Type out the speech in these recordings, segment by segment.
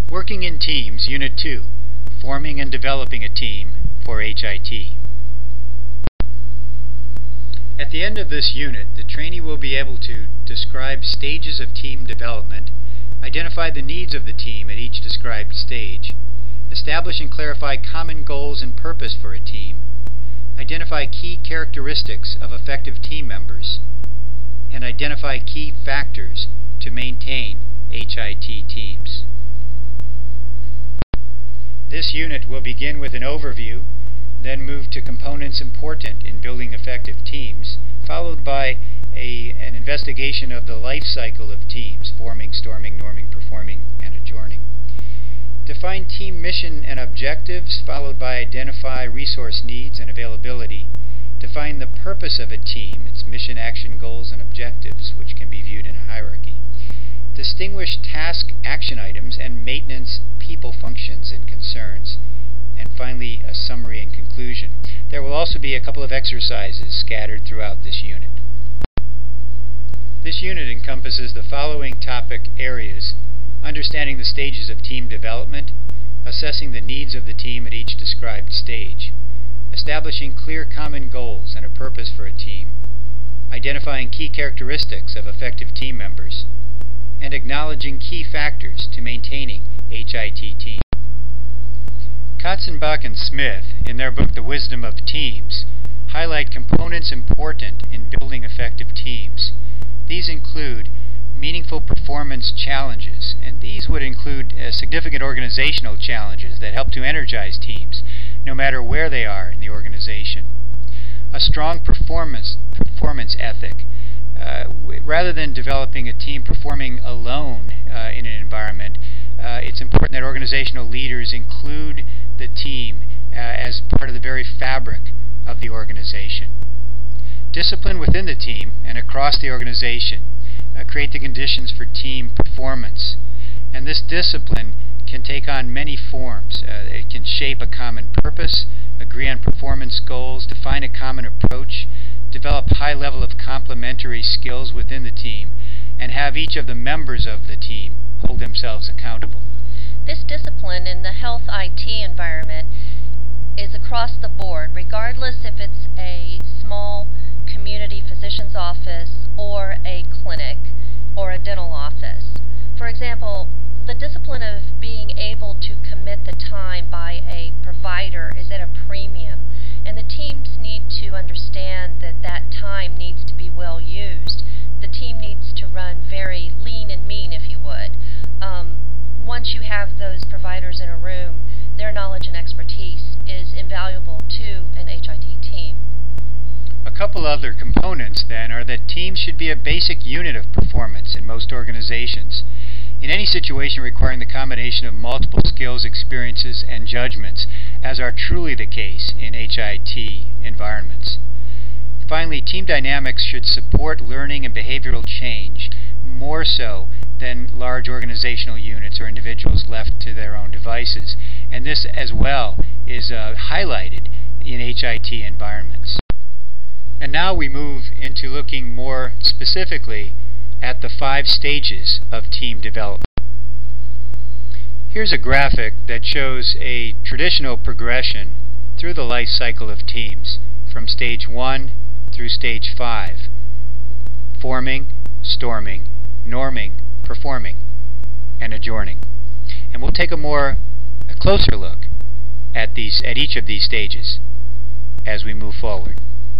Working in Teams, Unit 2, Forming and Developing a Team for HIT. At the end of this unit, the trainee will be able to describe stages of team development, identify the needs of the team at each described stage, establish and clarify common goals and purpose for a team, identify key characteristics of effective team members, and identify key factors to maintain HIT teams. This unit will begin with an overview, then move to components important in building effective teams, followed by an investigation of the life cycle of teams: forming, storming, norming, performing, and adjourning. Define team mission and objectives, followed by identify resource needs and availability. Define the purpose of a team, its mission, action, goals, and objectives, which can be viewed in a hierarchy. Distinguish task action items and maintenance people functions and concerns. And finally, a summary and conclusion. There will also be a couple of exercises scattered throughout this unit. This unit encompasses the following topic areas: understanding the stages of team development, assessing the needs of the team at each described stage, establishing clear common goals and a purpose for a team, identifying key characteristics of effective team members, and acknowledging key factors to maintaining HIT teams. Katzenbach and Smith, in their book The Wisdom of Teams, highlight components important in building effective teams. These include meaningful performance challenges, and these would include significant organizational challenges that help to energize teams, no matter where they are in the organization. A strong performance ethic. Rather than developing a team performing alone in an environment, it's important that organizational leaders include the team as part of the very fabric of the organization. Discipline within the team and across the organization create the conditions for team performance. And this discipline can take on many forms. It can shape a common purpose, agree on performance goals, define a common approach, develop high level of complementary skills within the team, and have each of the members of the team hold themselves accountable. This discipline in the health IT environment is across the board, regardless if it's a small community physician's office or a clinic or a dental office. For example, the discipline of being able to commit the time by a provider is at a premium, and the teams need to understand that that time needs to be well used. The team needs to run very lean and mean, if you would. Once you have those providers in a room, their knowledge and expertise is invaluable to an HIT team. A couple other components, then, are that teams should be a basic unit of performance in most organizations. In any situation requiring the combination of multiple skills, experiences, and judgments, as are truly the case in HIT environments. Finally, team dynamics should support learning and behavioral change more so than large organizational units or individuals left to their own devices. And this as well is highlighted in HIT environments. And now we move into looking more specifically at the 5 stages of team development. Here's a graphic that shows a traditional progression through the life cycle of teams from stage 1 through stage 5: forming, storming, norming, performing, and adjourning. And we'll take a closer look at each of these stages as we move forward.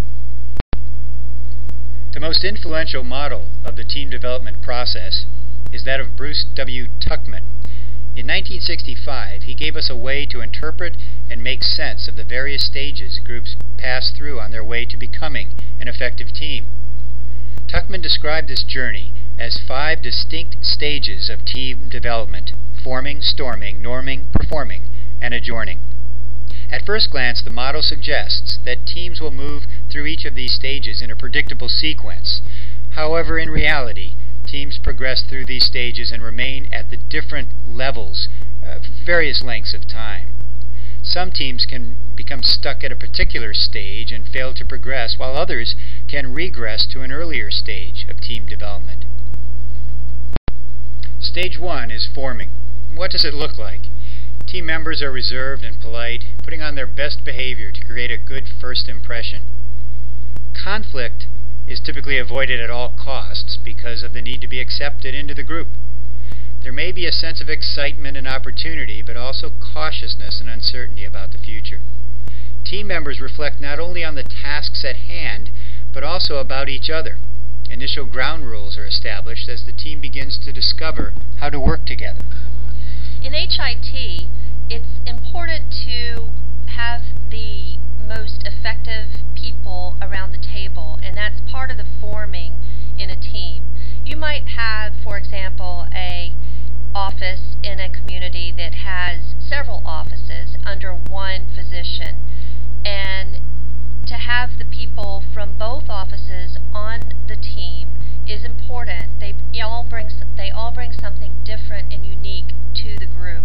The most influential model of the team development process is that of Bruce W. Tuckman. In 1965, he gave us a way to interpret and make sense of the various stages groups pass through on their way to becoming an effective team. Tuckman described this journey as 5 distinct stages of team development: forming, storming, norming, performing, and adjourning. At first glance, the model suggests that teams will move through each of these stages in a predictable sequence. However, in reality, teams progress through these stages and remain at the different levels various lengths of time. Some teams can become stuck at a particular stage and fail to progress, while others can regress to an earlier stage of team development. Stage 1 is forming. What what does it look like? Team members are reserved and polite, putting on their best behavior to create a good first impression. Conflict is typically avoided at all costs because of the need to be accepted into the group. There may be a sense of excitement and opportunity, but also cautiousness and uncertainty about the future. Team members reflect not only on the tasks at hand, but also about each other. Initial ground rules are established as the team begins to discover how to work together. In HIT, it's important to have the most effective people around the table, and that's part of the forming in a team. You might have, for example, a office in a community that has several offices under one physician, and to have the people from both offices on the team is important. They all bring something different and unique to the group.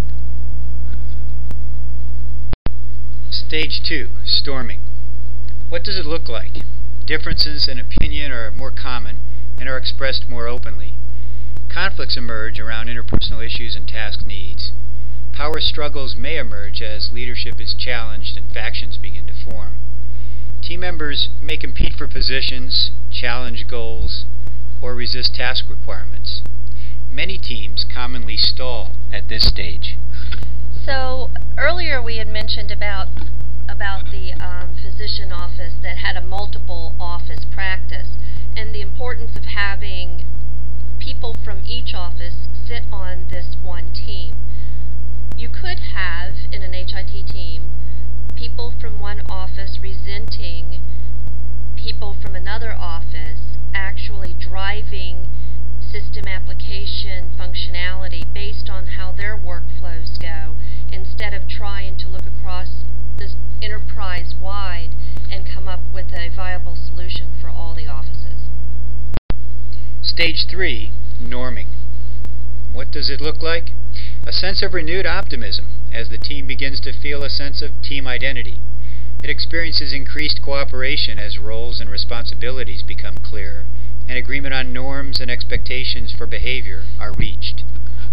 Stage 2, storming. What does it look like? Differences in opinion are more common and are expressed more openly. Conflicts emerge around interpersonal issues and task needs. Power struggles may emerge as leadership is challenged and factions begin to form. Team members may compete for positions, challenge goals, or resist task requirements. Many teams commonly stall at this stage. So earlier we had mentioned about the physician office that had a multiple office practice, and the importance of having people from each office sit on this one team. You could have, in an HIT team, people from one office resenting people from another office actually driving system application functionality based on how their workflows go, instead of trying to look across this enterprise-wide and come up with a viable solution for all the offices. Stage 3, norming. What does it look like? A sense of renewed optimism as the team begins to feel a sense of team identity. It experiences increased cooperation as roles and responsibilities become clearer, and agreement on norms and expectations for behavior are reached.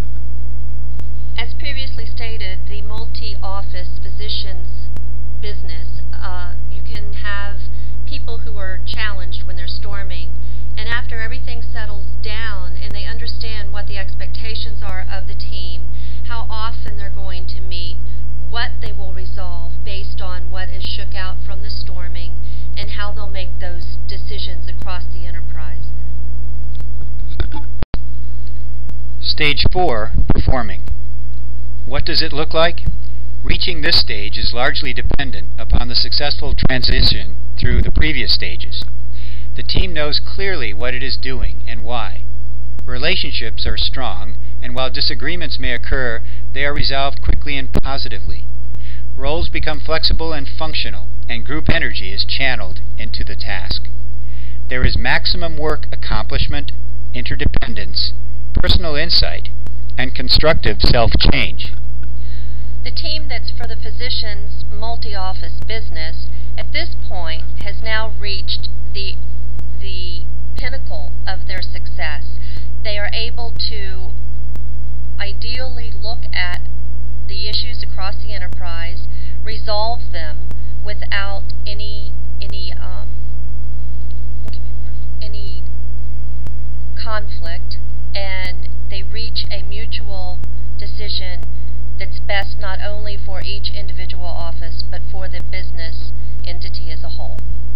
As previously stated, the multi-office physician's business, you can have people who are challenged when they're storming, and after everything settles down and they understand what the expectations are of the team, how often they're going to meet, what they will resolve based on what is shook out from the storming, and how they'll make those decisions across the enterprise. Stage 4, performing. What does it look like? Reaching this stage is largely dependent upon the successful transition through the previous stages. The team knows clearly what it is doing and why. Relationships are strong, and while disagreements may occur, they are resolved quickly and positively. Roles become flexible and functional, and group energy is channeled into the task. There is maximum work accomplishment, interdependence, personal insight, and constructive self-change. The team that's for the physician's multi-office business at this point has now reached the pinnacle of their success. They are able to ideally look at the issues across the enterprise, resolve them without any conflict, and they reach a mutual decision that's best not only for each individual office but for the business entity as a whole.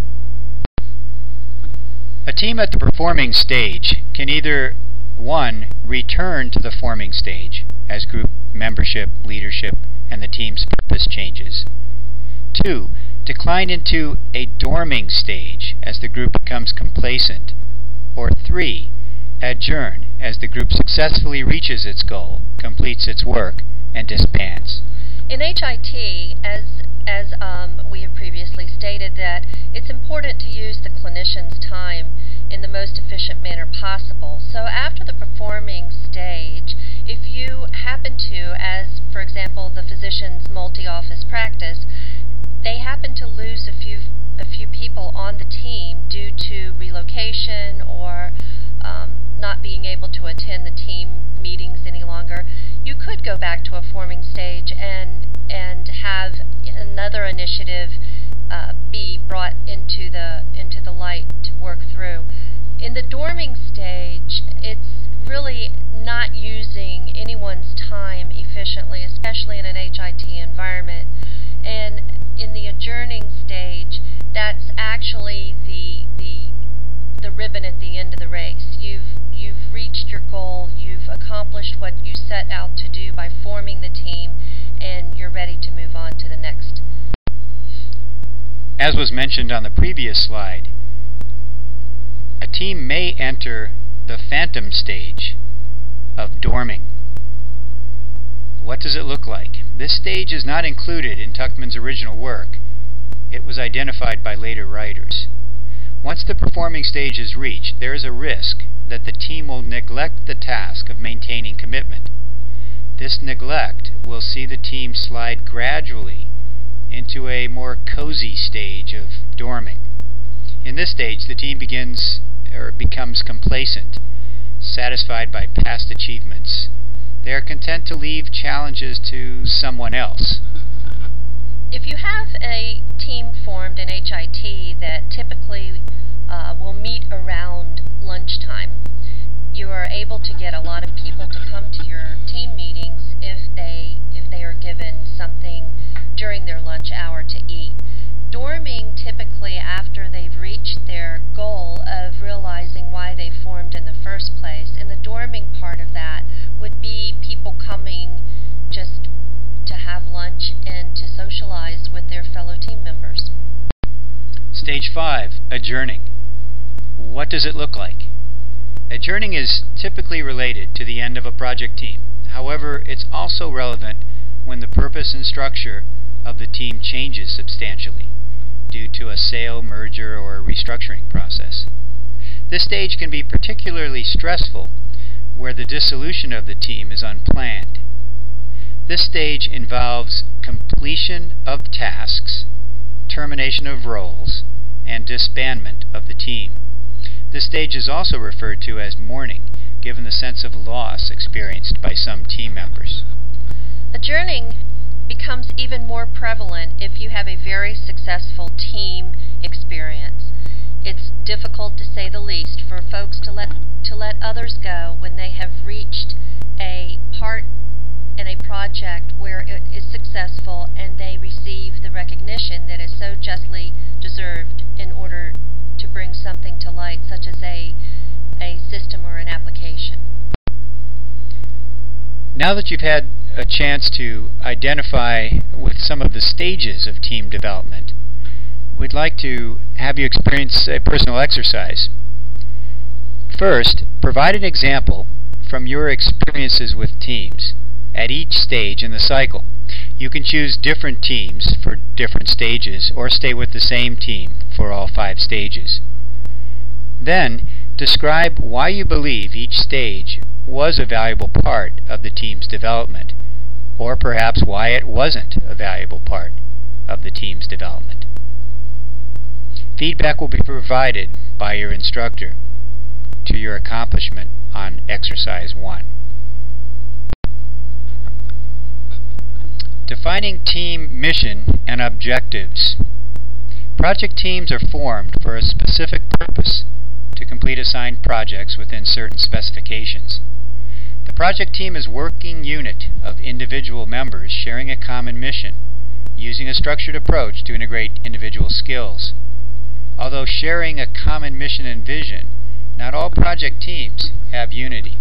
A team at the performing stage can either 1. Return to the forming stage as group membership, leadership, and the team's purpose changes. 2. Decline into a dorming stage as the group becomes complacent. Or 3. Adjourn as the group successfully reaches its goal, completes its work, and disbands. In HIT, as we have previously stated, that it's important to use the clinician's time in the most efficient manner possible. So after the performing stage, if you happen to, as for example the physician's multi-office practice, they happen to lose a few people on the team due to relocation or not being able to attend the team meetings any longer, you could go back to a forming stage and have another initiative be brought into the light to work through. In the dorming stage, it's really not using anyone's time efficiently, especially in an HIT environment. And in the adjourning stage, that's actually the ribbon at the end of the race. You've reached your goal, you've accomplished what you set out to do by forming the team, and you're ready to move on to the next. As was mentioned on the previous slide, a team may enter the phantom stage of dorming. What does it look like? This stage is not included in Tuckman's original work. It was identified by later writers. Once the performing stage is reached, there is a risk that the team will neglect the task of maintaining commitment. This neglect will see the team slide gradually into a more cozy stage of dorming. In this stage, the team becomes complacent, satisfied by past achievements. They are content to leave challenges to someone else. If you have a team formed in HIT that typically will meet around lunchtime, you are able to get a lot of people to come to your team meetings if they are given something during their lunch hour to eat. Dorming, typically after they've reached their goal of realizing why they formed in the first place, and the dorming part of that would be people coming just to have lunch and to socialize with their fellow team members. Stage 5, adjourning. What does it look like? Adjourning is typically related to the end of a project team. However, it's also relevant when the purpose and structure of the team changes substantially due to a sale, merger, or restructuring process. This stage can be particularly stressful where the dissolution of the team is unplanned. This stage involves completion of tasks, termination of roles, and disbandment of the team. This stage is also referred to as mourning, given the sense of loss experienced by some team members. Adjourning becomes even more prevalent if you have a very successful team experience. It's difficult, to say the least, for folks to let others go when they have reached a part in a project where it is successful and they receive the recognition that is so justly deserved in order to bring something to light, such as a system or an application. Now that you've had a chance to identify with some of the stages of team development, we'd like to have you experience a personal exercise. First, provide an example from your experiences with teams at each stage in the cycle. You can choose different teams for different stages or stay with the same team for all 5 stages. Then, describe why you believe each stage was a valuable part of the team's development, or perhaps why it wasn't a valuable part of the team's development. Feedback will be provided by your instructor to your accomplishment on Exercise 1. Defining team mission and objectives. Project teams are formed for a specific purpose to complete assigned projects within certain specifications. The project team is a working unit of individual members sharing a common mission, using a structured approach to integrate individual skills. Although sharing a common mission and vision, not all project teams have unity.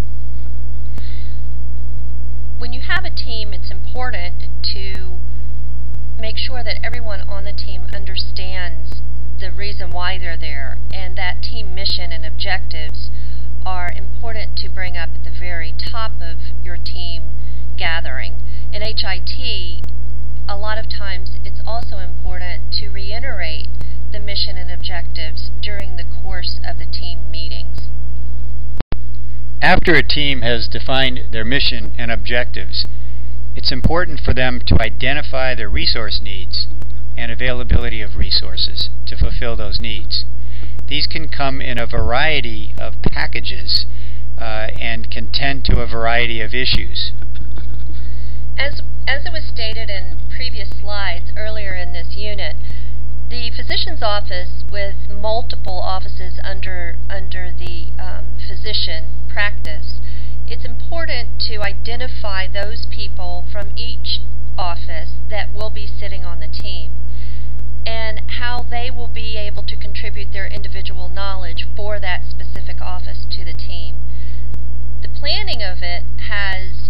When you have a team, it's important to make sure that everyone on the team understands the reason why they're there, and that team mission and objectives are important to bring up at the very top of your team gathering. In HIT, a lot of times it's also important to reiterate the mission and objectives during the course of the team meetings. After a team has defined their mission and objectives, it's important for them to identify their resource needs and availability of resources to fulfill those needs. These can come in a variety of packages and can tend to a variety of issues. As it was stated in previous slides earlier in this unit, the physician's office with multiple offices under the physician practice, it's important to identify those people from each office that will be sitting on the team and how they will be able to contribute their individual knowledge for that specific office to the team. The planning of it has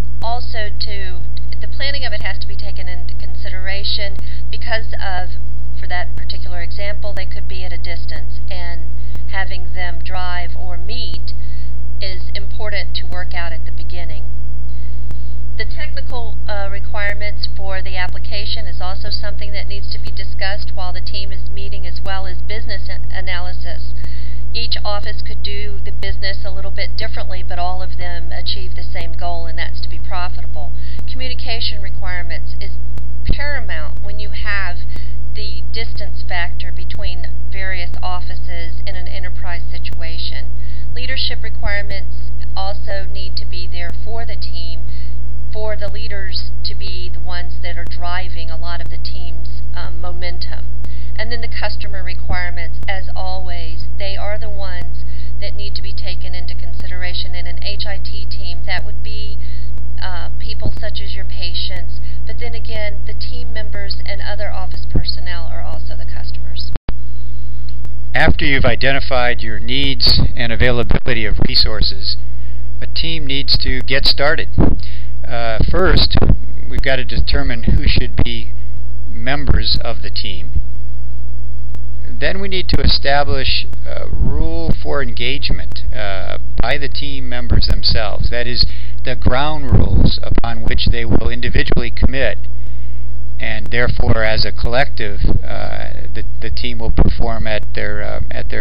to be taken into consideration because of, for that particular example, they could be at a distance, and having them drive or meet is important to work out at the beginning. The technical requirements for the application is also something that needs to be discussed while the team is meeting, as well as business analysis. Each office could do the business a little bit differently, but all of them achieve the same goal, and that's to be profitable. Communication requirements is paramount when you have the distance factor between various offices in an enterprise situation. Leadership requirements also need to be there for the team, for the leaders to be the ones that are driving a lot of the team's momentum. And then the customer requirements, as always, they are the ones that need to be taken into consideration in an HIT team. That would be people such as your patients, but then again, the team members and other office personnel are also the customers. After you've identified your needs and availability of resources, a team needs to get started. First, we've got to determine who should be members of the team. Then we need to establish a rule for engagement by the team members themselves. That is, the ground rules upon which they will individually commit, and therefore, as a collective, the team will perform at their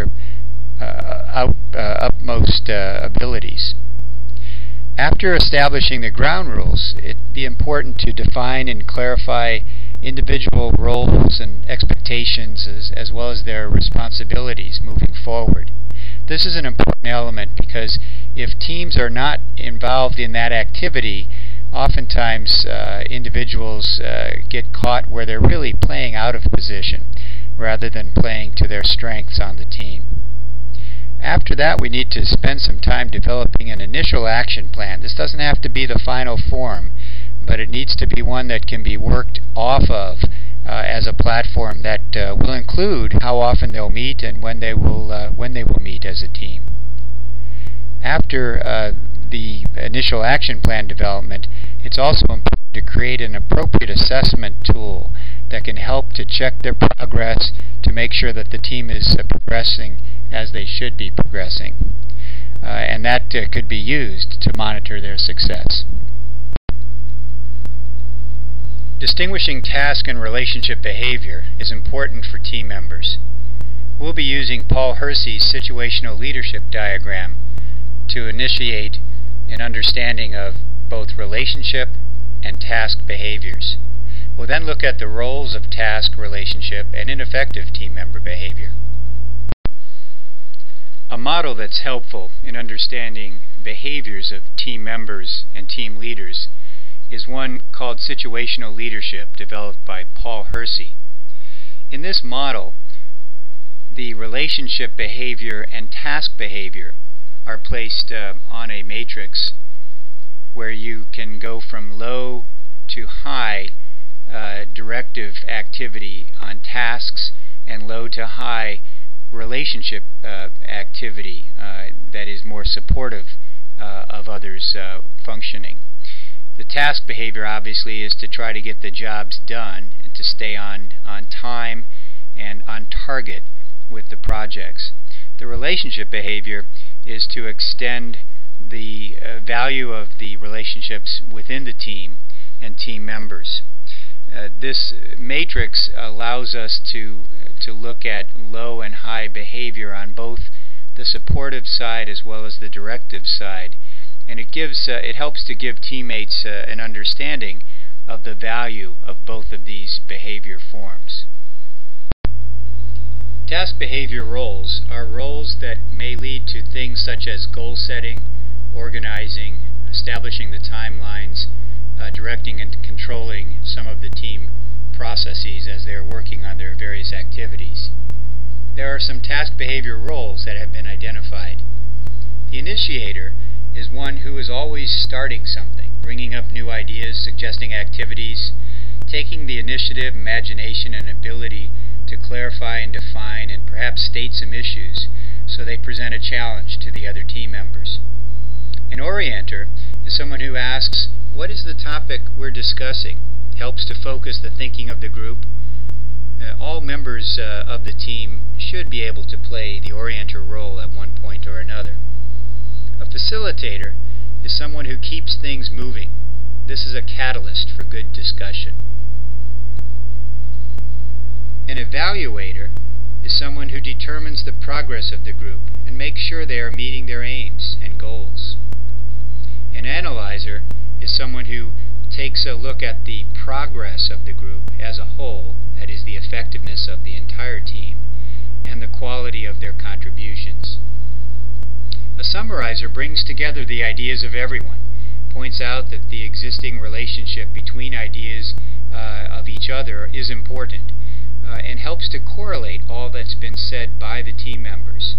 utmost abilities. After establishing the ground rules, it'd be important to define and clarify individual roles and expectations as well as their responsibilities moving forward. This is an important element because if teams are not involved in that activity, oftentimes individuals get caught where they're really playing out of position rather than playing to their strengths on the team. After that, we need to spend some time developing an initial action plan. This doesn't have to be the final form, but it needs to be one that can be worked off of as a platform that will include how often they'll meet and when they will meet as a team. After the initial action plan development, it's also important to create an appropriate assessment tool that can help to check their progress to make sure that the team is progressing as they should be progressing. And that could be used to monitor their success. Distinguishing task and relationship behavior is important for team members. We'll be using Paul Hersey's situational leadership diagram to initiate an understanding of both relationship and task behaviors. We'll then look at the roles of task, relationship, and ineffective team member behavior. A model that's helpful in understanding behaviors of team members and team leaders is one called Situational Leadership, developed by Paul Hersey. In this model, the relationship behavior and task behavior are placed on a matrix where you can go from low to high directive activity on tasks and low to high relationship activity that is more supportive of others' functioning. The task behavior obviously is to try to get the jobs done and to stay on time and on target with the projects. The relationship behavior is to extend the value of the relationships within the team and team members. This matrix allows us to look at low and high behavior on both the supportive side as well as the directive side, and it helps to give teammates an understanding of the value of both of these behavior forms. Task behavior roles are roles that may lead to things such as goal setting, organizing, establishing the timelines, directing and controlling some of the team processes as they're working on their various activities. There are some task behavior roles that have been identified. The initiator is one who is always starting something, bringing up new ideas, suggesting activities, taking the initiative, imagination, and ability to clarify and define and perhaps state some issues so they present a challenge to the other team members. An orienter is someone who asks, what is the topic we're discussing? Helps to focus the thinking of the group. All members of the team should be able to play the orienter role at one point or another. A facilitator is someone who keeps things moving. This is a catalyst for good discussion. An evaluator is someone who determines the progress of the group and makes sure they are meeting their aims and goals. An analyzer is someone who takes a look at the progress of the group as a whole, that is, the effectiveness of the entire team, and the quality of their contributions. A summarizer brings together the ideas of everyone, points out that the existing relationship between ideas of each other is important, and helps to correlate all that's been said by the team members.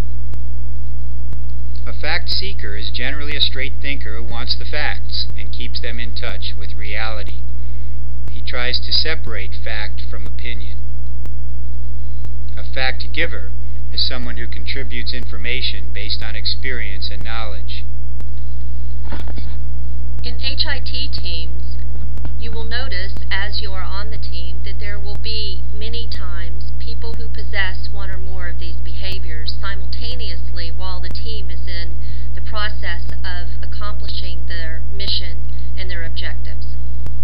A fact seeker is generally a straight thinker who wants the facts and keeps them in touch with reality. He tries to separate fact from opinion. A fact giver is someone who contributes information based on experience and knowledge. In HIT teams, you will notice as you are on the team that there will be many times people who possess one or more of these behaviors simultaneously while the team is in the process of accomplishing their mission and their objectives.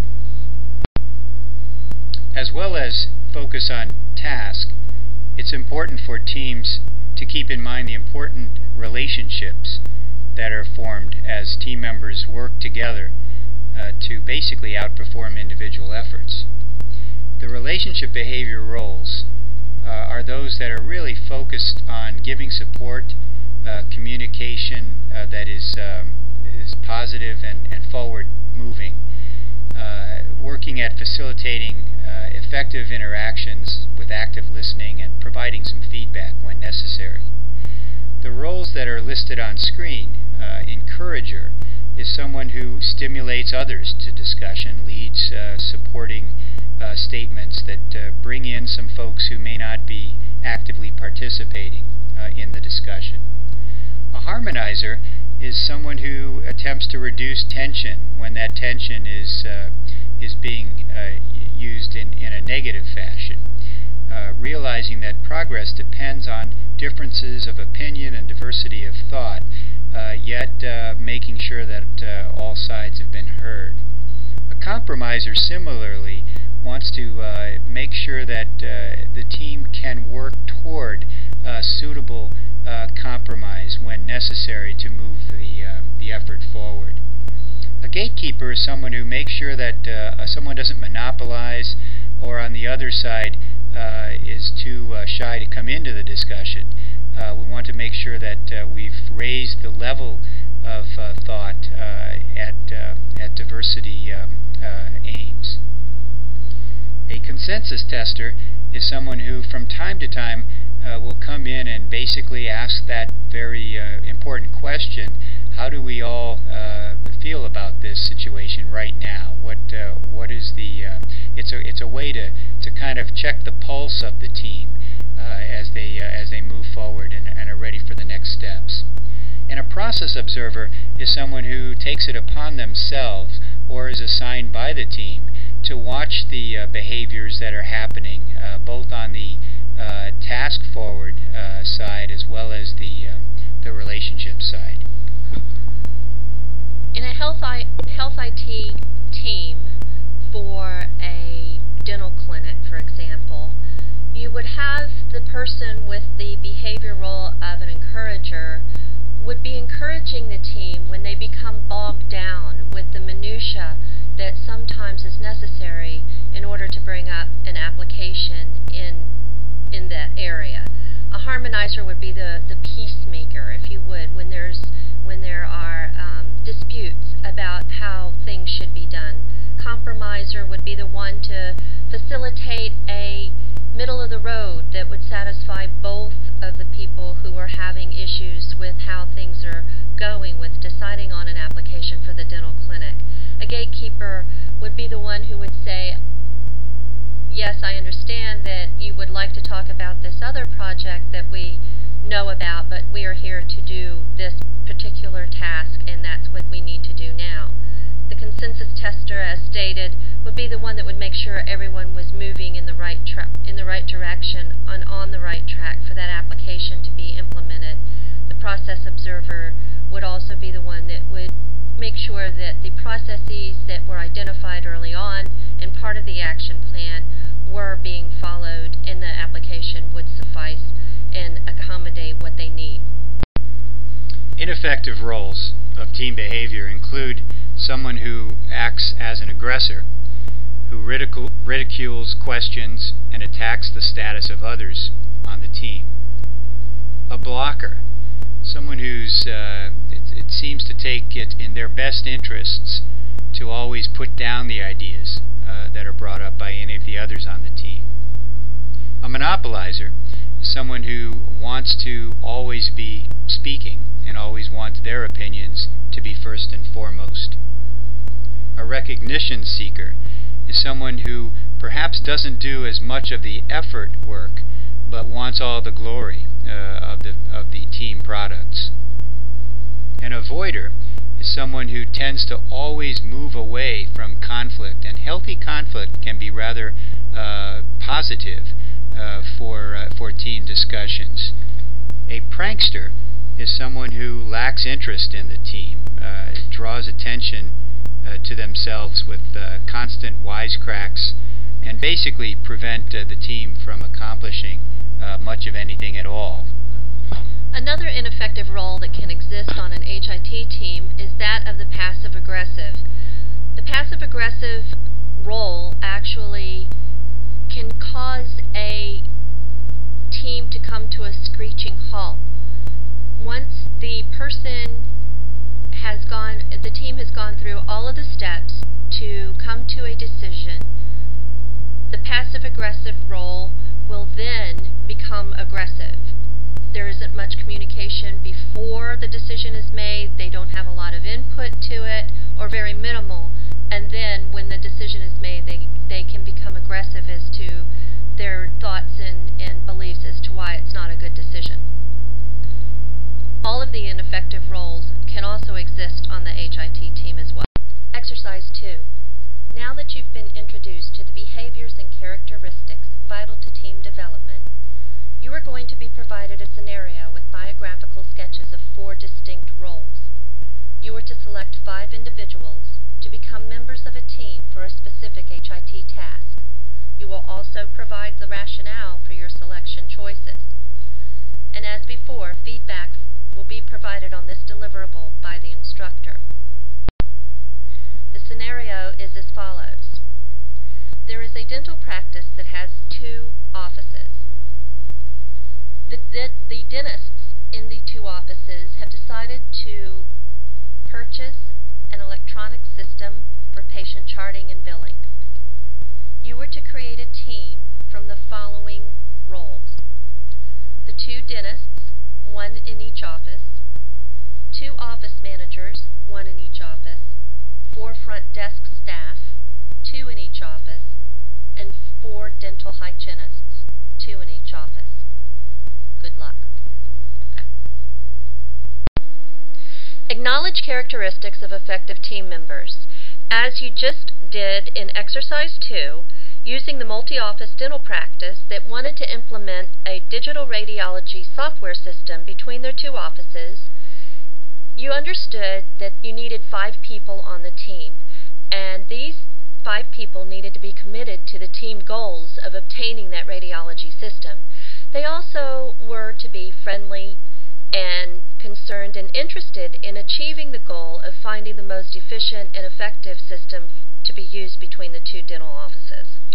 As well as focus on task, it's important for teams to keep in mind the important relationships that are formed as team members work together to basically outperform individual efforts. The relationship behavior roles are those that are really focused on giving support, communication that is positive and forward-moving, working at facilitating effective interactions with active listening and providing some feedback when necessary. The roles that are listed on screen, encourager is someone who stimulates others to discussion, leads supporting statements that bring in some folks who may not be actively participating in the discussion. A harmonizer is someone who attempts to reduce tension when that tension is being used in a negative fashion, realizing that progress depends on differences of opinion and diversity of thought, yet making sure that all sides have been heard. A compromiser similarly wants to make sure that the team can work toward suitable compromise when necessary to move the effort forward. A gatekeeper is someone who makes sure that someone doesn't monopolize or on the other side is too shy to come into the discussion. We want to make sure that we've raised the level of thought at diversity aims. A consensus tester is someone who from time to time will come in and basically ask that very important question: how do we all feel about this situation right now? What is the? It's a way to kind of check the pulse of the team as they move forward and are ready for the next steps. And a process observer is someone who takes it upon themselves or is assigned by the team to watch the behaviors that are happening both on the task forward side as well as the relationship side. In a health IT team for a dental clinic, for example, you would have the person with the behavior role of an encourager would be encouraging the team when they become bogged down with the minutia that sometimes is necessary in order to bring up an application in that area. A harmonizer would be the peacemaker, if you would, when there are disputes about how things should be done. Compromiser would be the one to facilitate a middle of the road that would satisfy both of the people who are having issues with how things are going with deciding on an application for the dental clinic. A gatekeeper would be the one who would say, yes, I understand that you would like to talk about this other project that we know about, but we are here to do this particular task, and that's what we need to do now. The consensus tester, as stated, would be the one that would make sure everyone was moving in the right direction and on the right track for that application to be implemented. The process observer would also be the one that would make sure that the processes that were identified early on and part of the action plan were being followed, and the application would suffice and accommodate what they need. Ineffective roles of team behavior include someone who acts as an aggressor, who ridicules, questions, and attacks the status of others on the team. A blocker, someone who's it seems to take it in their best interests to always put down the ideas that are brought up by any of the others on the team. A monopolizer is someone who wants to always be speaking and always wants their opinions to be first and foremost. A recognition seeker is someone who perhaps doesn't do as much of the effort work, but wants all the glory of the team products. An avoider is someone who tends to always move away from conflict, and healthy conflict can be rather positive for team discussions. A prankster is someone who lacks interest in the team, draws attention to themselves with constant wisecracks, and basically prevent the team from accomplishing much of anything at all. Another ineffective role that can exist on an HIT team is that of the passive-aggressive. The passive-aggressive role actually can cause a team to come to a screeching halt. Once the team has gone through all of the steps to come to a decision, the passive-aggressive role will then become aggressive. There isn't much communication before the decision is made, they don't have a lot of input to it, or very minimal, and then when the decision is made, they can become aggressive as to their thoughts and beliefs as to why it's not a good decision. All of the ineffective roles can also exist on the HIT team as well. Exercise 2. Now that you've been introduced to the behaviors and characteristics vital to team development, you are going to be provided a scenario with biographical sketches of 4 distinct roles. You are to select 5 individuals to become members of a team for a specific HIT task. You will also provide the rationale for your selection choices. And as before, feedback will be provided on this deliverable by the instructor. The scenario is as follows. There is a dental practice that has 2 offices. The dentists in the 2 offices have decided to purchase an electronic system for patient charting and billing. You were to create a team from the following roles. The 2 dentists, 1 in each office, 2 office managers, 1 in each office, 4 front desk staff, 2 in each office, and 4 dental hygienists, 2 in each office. Good luck. Acknowledge characteristics of effective team members. As you just did in Exercise 2, using the multi-office dental practice that wanted to implement a digital radiology software system between their 2 offices, you understood that you needed 5 people on the team, and these 5 people needed to be committed to the team goals of obtaining that radiology system. They also were to be friendly and concerned and interested in achieving the goal of finding the most efficient and effective system to be used between the 2 dental offices.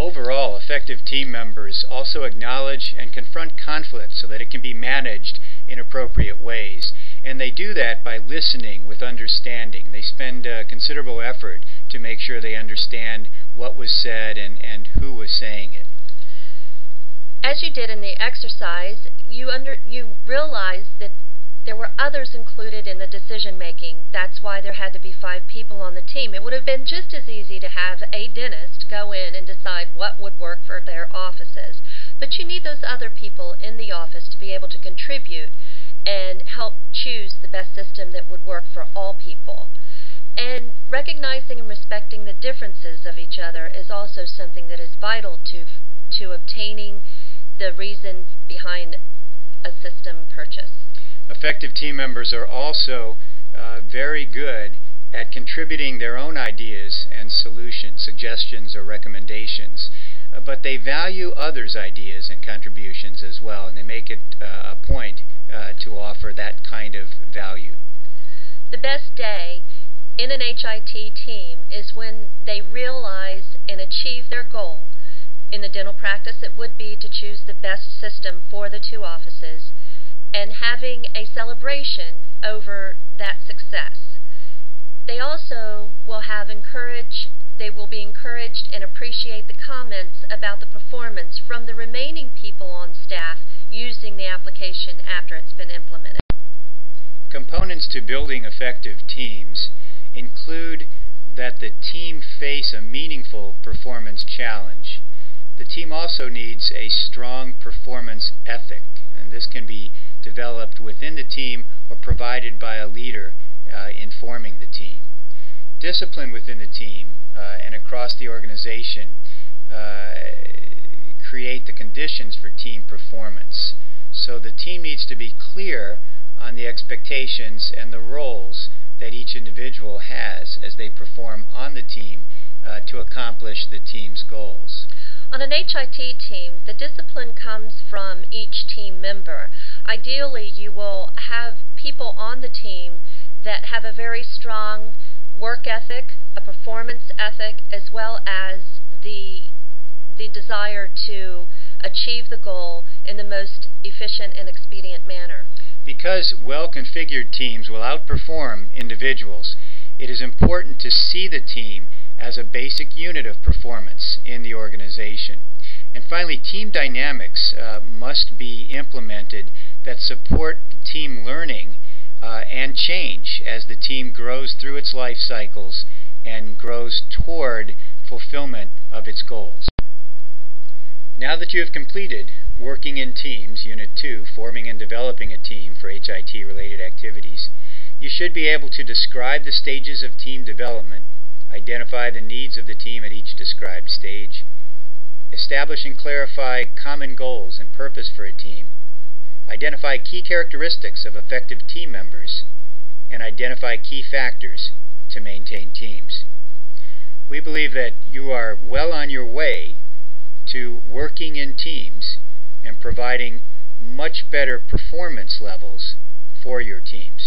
Overall, effective team members also acknowledge and confront conflict so that it can be managed in appropriate ways. And they do that by listening with understanding. They spend considerable effort to make sure they understand what was said and who was saying it. As you did in the exercise, you realized that there were others included in the decision making. That's why there had to be 5 people on the team. It would have been just as easy to have a dentist go in and decide what would work for their offices. But you need those other people in the office to be able to contribute and help choose the best system that would work for all people. And recognizing and respecting the differences of each other is also something that is vital to obtaining the reason behind a system purchase. Effective team members are also very good at contributing their own ideas and solutions, suggestions or recommendations, but they value others' ideas and contributions as well, and they make it a point to offer that kind of value. The best day in an HIT team is when they realize and achieve their goal. In the dental practice, it would be to choose the best system for the 2 offices, and having a celebration over that success. They also will be encouraged and appreciate the comments about the performance from the remaining people on staff using the application after it's been implemented. Components to building effective teams include that the team face a meaningful performance challenge. The team also needs a strong performance ethic, and this can be developed within the team or provided by a leader informing the team. Discipline within the team and across the organization create the conditions for team performance. So the team needs to be clear on the expectations and the roles that each individual has as they perform on the team to accomplish the team's goals. On an HIT team, the discipline comes from each team member. Ideally, you will have people on the team that have a very strong work ethic, a performance ethic, as well as the desire to achieve the goal in the most efficient and expedient manner. Because well-configured teams will outperform individuals, it is important to see the team as a basic unit of performance in the organization. And finally, team dynamics must be implemented that support team learning and change as the team grows through its life cycles and grows toward fulfillment of its goals. Now that you have completed Working in Teams, Unit 2, Forming and Developing a Team for HIT-related activities, you should be able to describe the stages of team development, identify the needs of the team at each described stage, establish and clarify common goals and purpose for a team, identify key characteristics of effective team members, and identify key factors to maintain teams. We believe that you are well on your way to working in teams and providing much better performance levels for your teams.